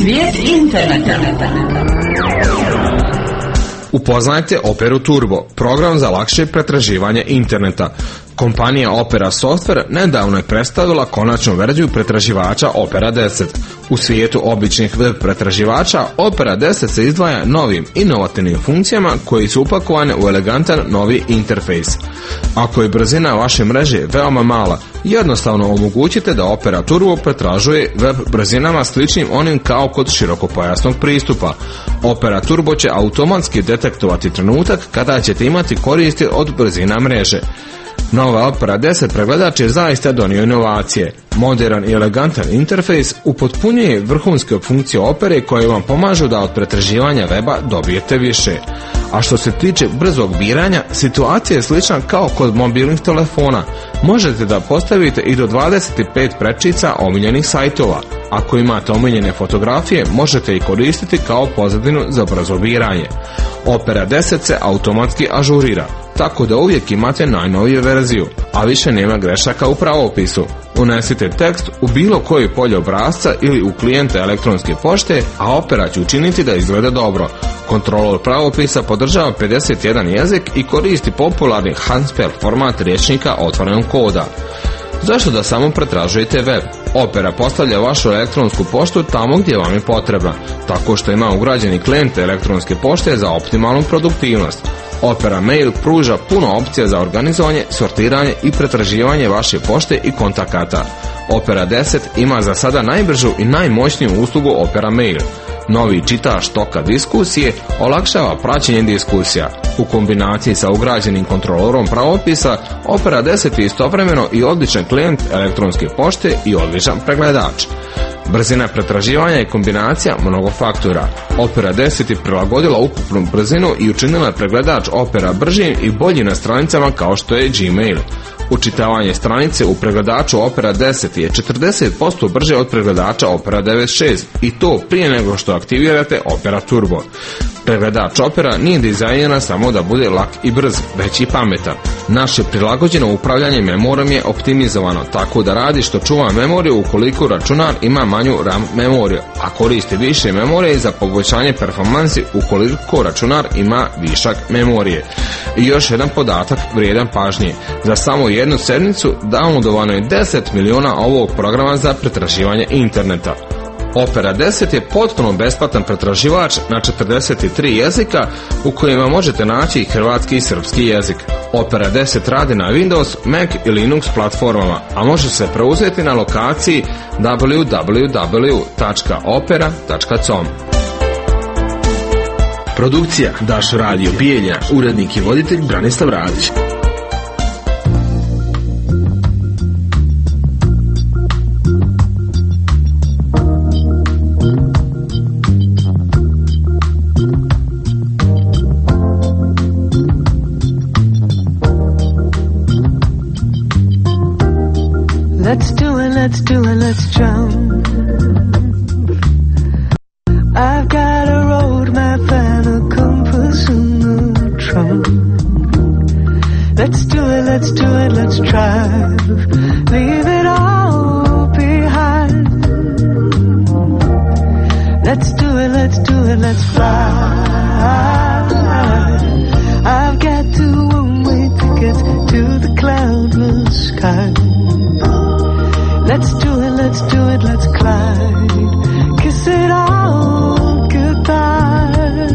Svijet interneta. Upoznajte Operu Turbo, program za lakše pretraživanje interneta. Kompanija Opera Software nedavno je predstavila konačnu verziju pretraživača Opera deset. U svijetu običnih web pretraživača Opera deset se izdvaja novim inovativnim funkcijama koji su upakovane u elegantan novi interfejs. Ako je brzina vaše mreže veoma mala, jednostavno omogućite da Opera Turbo pretražuje web brzinama sličnim onim kao kod širokopojasnog pristupa. Opera Turbo će automatski detektovati trenutak kada ćete imati koristi od brzina mreže. Nova Opera deset pregledač je zaista donio inovacije. Modern i elegantan interfejs upotpunjuje vrhunske funkcije Opere koje vam pomažu da od pretraživanja weba dobijete više. A što se tiče brzog biranja, situacija je slična kao kod mobilnih telefona. Možete da postavite i do dvadeset pet prečica omiljenih sajtova. Ako imate omiljene fotografije, možete ih koristiti kao pozadinu za brzo biranje. Opera deset se automatski ažurira, tako da uvijek imate najnoviju verziju, a više nema grešaka u pravopisu. Unesite tekst u bilo koji polje obrasca ili u klijente elektronske pošte, a Opera će učiniti da izgleda dobro. Kontrolor pravopisa podržava pedeset jedan jezik i koristi popularni Hansper format rječnika otvorenog koda. Zašto da samo pretražujete web? Opera postavlja vašu elektronsku poštu tamo gdje vam je potrebna, tako što ima ugrađeni klijent elektronske pošte za optimalnu produktivnost. Opera Mail pruža puno opcija za organizovanje, sortiranje i pretraživanje vaše pošte i kontakata. Opera deset ima za sada najbržu i najmoćniju uslugu Opera Mail. Novi čitač toka diskusije olakšava praćenje diskusija. U kombinaciji sa ugrađenim kontrolorom pravopisa, Opera deset je istovremeno i odličan klijent elektronske pošte i odličan pregledač. Brzina pretraživanja je kombinacija mnogo faktora. Opera deset je prilagodila ukupnu brzinu i učinila pregledač Opera bržim i boljim na stranicama kao što je Gmail. Učitavanje stranice u pregledaču Opera deset je četrdeset posto brže od pregledača Opera devedeset šest i to prije nego što aktivirate Opera Turbo. Pregledač Opera nije dizajniran samo da bude lak i brz, već i pametan. Naše prilagođeno upravljanje memorijom je optimizovano, tako da radi što čuva memoriju ukoliko računar ima manju RAM memoriju, a koristi više memorije za poboljšanje performansi ukoliko računar ima višak memorije. I još jedan podatak vrijedan pažnje. Za samo jednu sedmicu downloadovano je deset miliona ovog programa za pretraživanje interneta. Opera deset je potpuno besplatan pretraživač na četrdeset tri jezika u kojima možete naći i hrvatski i srpski jezik. Opera deset radi na Windows, Mac i Linux platformama, a može se preuzeti na lokaciji w w w tačka opera tačka com. Produkcija Dašo Radio Bijeljina, urednik i voditelj Branislav Radić. Let's do it, let's do it, let's jump. I've got a roadmap and a compass in the trunk. Let's do it, let's do it, let's drive. Leave it all behind. Let's do it, let's do it, let's fly. I've got two one-way tickets to the cloudless sky. Let's do it, let's do it, let's glide. Kiss it all goodbye.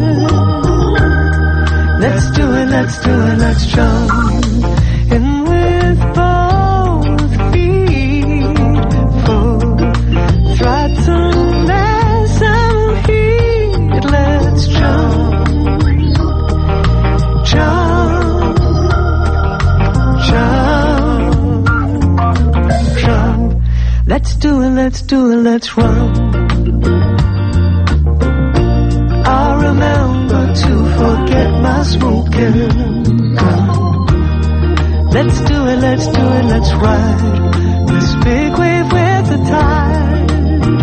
Let's do it, let's do it, let's jump in with both feet full throttle as some heat. Let's jump, jump, jump, jump. Let's do it, let's do it, let's run. I remember to forget my smoking gun. Let's do it, let's do it, let's ride this big wave with the tide.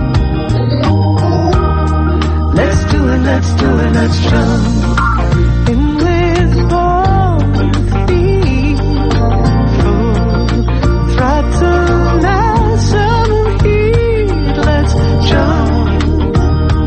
Let's do it, let's do it, let's jump in with both feet full throttle. Jump,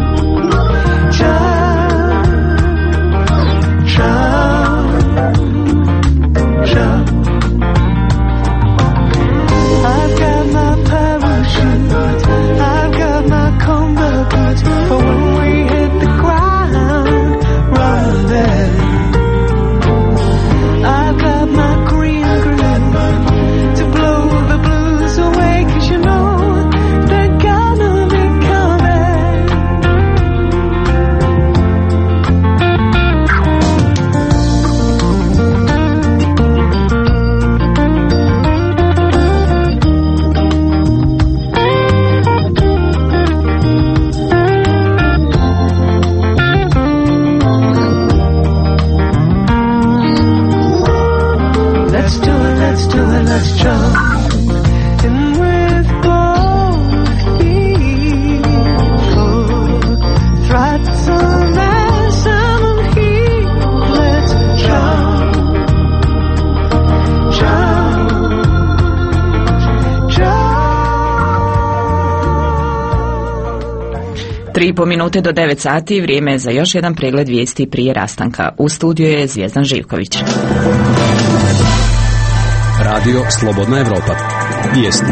i po minute do devet sati, vrijeme je za još jedan pregled vijesti prije rastanka. U studiju je Zvijezdan Živković. Radio Slobodna Evropa. Vijesti.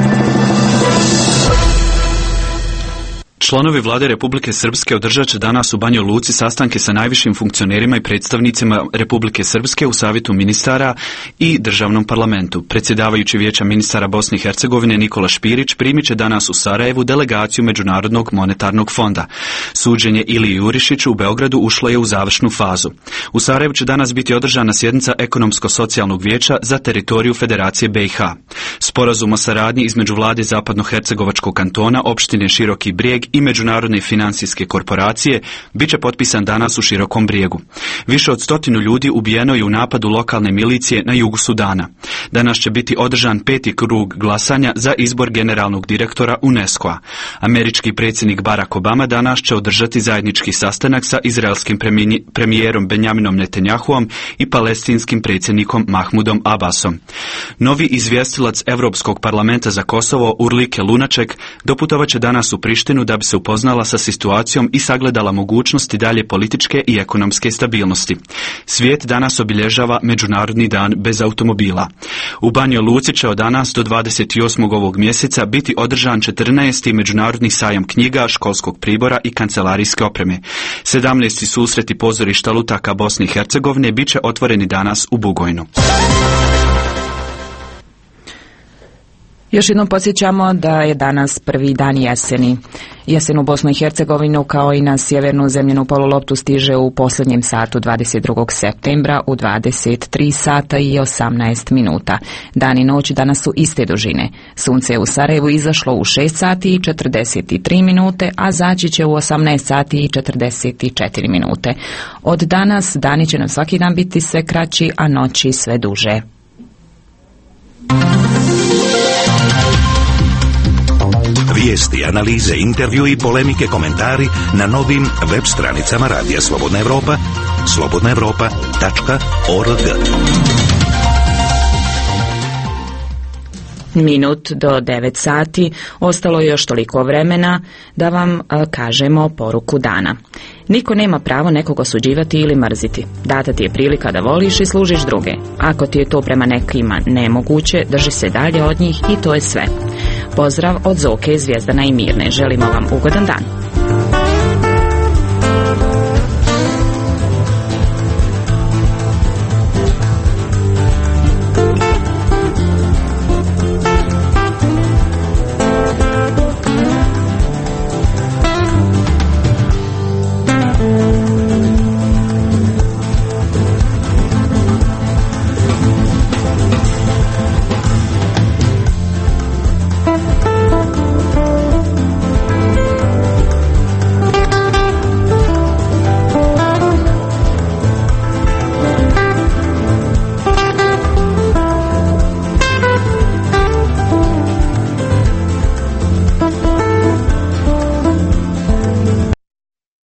Članovi vlade Republike Srpske održat će danas u Banjoj Luci sastanke sa najvišim funkcionerima i predstavnicima Republike Srpske u Savjetu ministara i državnom parlamentu. Predsjedavajući Vijeća ministara Bosne i Hercegovine Nikola Špirić primit će danas u Sarajevu delegaciju Međunarodnog monetarnog fonda. Suđenje Iliji Jurišiću u Beogradu ušlo je u završnu fazu. U Sarajevu će danas biti održana sjednica Ekonomsko-socijalnog vijeća za teritoriju Federacije B i H. Sporazum o saradnji između vlade Zapadno-Hercegovačkog kantona, opštine Široki Brijeg i Međunarodne financijske korporacije bit će potpisan danas u Širokom Brijegu. Više od stotinu ljudi ubijeno je u napadu lokalne milicije na jugu Sudana. Danas će biti održan peti krug glasanja za izbor generalnog direktora UNESCO-a. Američki predsjednik Barack Obama danas će održati zajednički sastanak sa izraelskim premijerom Benjaminom Netanjahuom i palestinskim predsjednikom Mahmudom Abbasom. Novi izvjestilac Europskog parlamenta za Kosovo Urlike Lunaček doputovat će danas u Prištinu da bi se upoznala sa situacijom i sagledala mogućnosti dalje političke i ekonomske stabilnosti. Svijet danas obilježava Međunarodni dan bez automobila. U Banjoj Luci će od danas do dvadeset osmog ovog mjeseca biti održan četrnaesti Međunarodni sajam knjiga, školskog pribora i kancelarijske opreme. sedamnaesti susreti pozorišta lutaka Bosne i Hercegovine bit će otvoreni danas u Bugojnu. Još jednom podsjećamo da je danas prvi dan jeseni. Jesen u Bosnu i Hercegovinu kao i na sjevernu zemljenu poluloptu stiže u posljednjem satu dvadeset drugog septembra u dvadeset tri sata i osamnaest minuta. Dan i noć danas su iste dužine. Sunce je u Sarajevu izašlo u šest sati i četrdeset tri minute, a zaći će u osamnaest sati i četrdeset četiri minute. Od danas dani će nam svaki dan biti sve kraći, a noći sve duže. Vijesti, analize, intervju i polemike, komentari na novim web stranicama Radija Slobodna Evropa, slobodna evropa tačka org. Minut do devet sati, ostalo je još toliko vremena da vam a, kažemo poruku dana. Niko nema pravo nekog osuđivati ili mrziti. Data ti je prilika da voliš i služiš druge. Ako ti je to prema nekima nemoguće, drži se dalje od njih i to je sve. Pozdrav od Zoke, Zvijezdana i Mirne. Želimo vam ugodan dan.